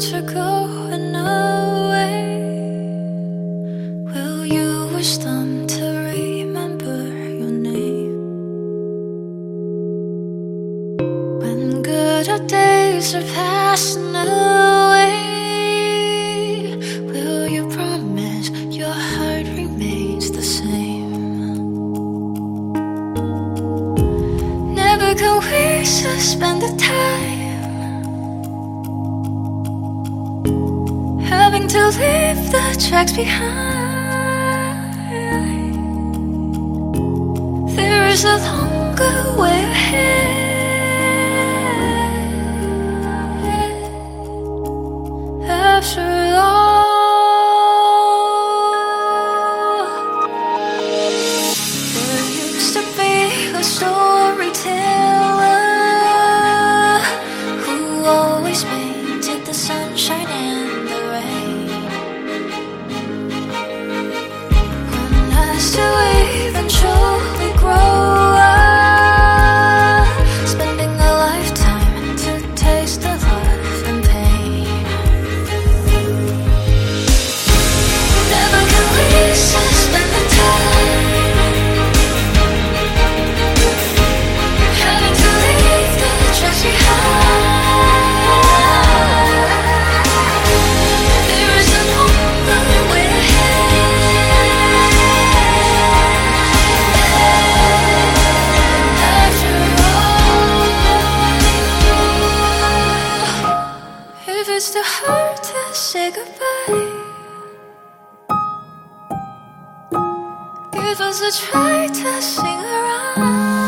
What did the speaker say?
are going away, will you wish them to remember your name? When good old days are passing away, will you promise your heart remains the same? Never can we suspend the time, having to leave the tracks behind. There is a longer way ahead. After all, there used to be a storyteller who always painted the sunshine and the rain. One has to eventually grow up, spending a lifetime to taste the love and pain. Never can we suspend the time, having to leave the tracks behind. There is a longer way ahead. After all, if it's too hard to say goodbye, give us a try to sing around.